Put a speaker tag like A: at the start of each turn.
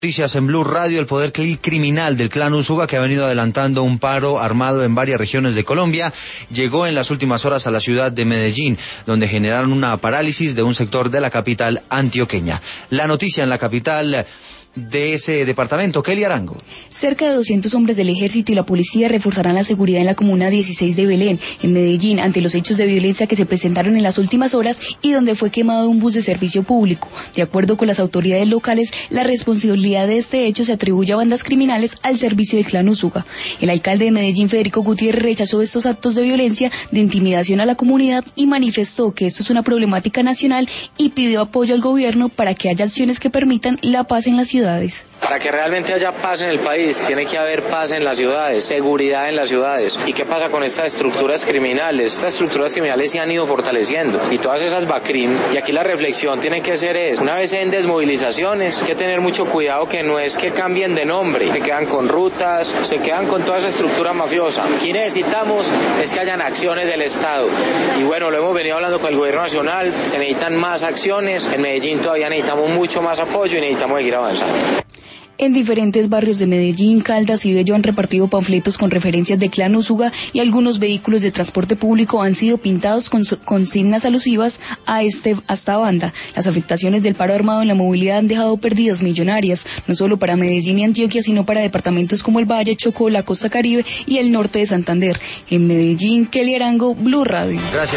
A: Noticias en Blue Radio. El poder criminal del clan Úsuga, que ha venido adelantando un paro armado en varias regiones de Colombia, llegó en las últimas horas a la ciudad de Medellín, donde generaron una parálisis de un sector de la capital antioqueña. La noticia en la capital de ese departamento, Kelly Arango.
B: Cerca de 200 hombres del ejército y la policía reforzarán la seguridad en la comuna 16 de Belén, en Medellín, ante los hechos de violencia que se presentaron en las últimas horas y donde fue quemado un bus de servicio público. De acuerdo con las autoridades locales, la responsabilidad de este hecho se atribuye a bandas criminales al servicio del clan Úsuga. El alcalde de Medellín, Federico Gutiérrez, rechazó estos actos de violencia, de intimidación a la comunidad y manifestó que esto es una problemática nacional y pidió apoyo al gobierno para que haya acciones que permitan la paz en la ciudad.
C: Para que realmente haya paz en el país, tiene que haber paz en las ciudades, seguridad en las ciudades. ¿Y qué pasa con estas estructuras criminales? Estas estructuras criminales se han ido fortaleciendo y todas esas BACRIM, y aquí la reflexión tiene que ser una vez en desmovilizaciones, hay que tener mucho cuidado que no es que cambien de nombre, se quedan con rutas, se quedan con toda esa estructura mafiosa. Aquí necesitamos es que hayan acciones del Estado y bueno, lo hemos venido hablando con el gobierno nacional, se necesitan más acciones, en Medellín todavía necesitamos mucho más apoyo y necesitamos seguir avanzando.
B: En diferentes barrios de Medellín, Caldas y Bello han repartido panfletos con referencias de clan Úsuga y algunos vehículos de transporte público han sido pintados con consignas alusivas a esta banda. Las afectaciones del paro armado en la movilidad han dejado pérdidas millonarias, no solo para Medellín y Antioquia, sino para departamentos como el Valle, Chocó, la Costa Caribe y el norte de Santander. En Medellín, Kelly Arango, Blue Radio.
A: Gracias.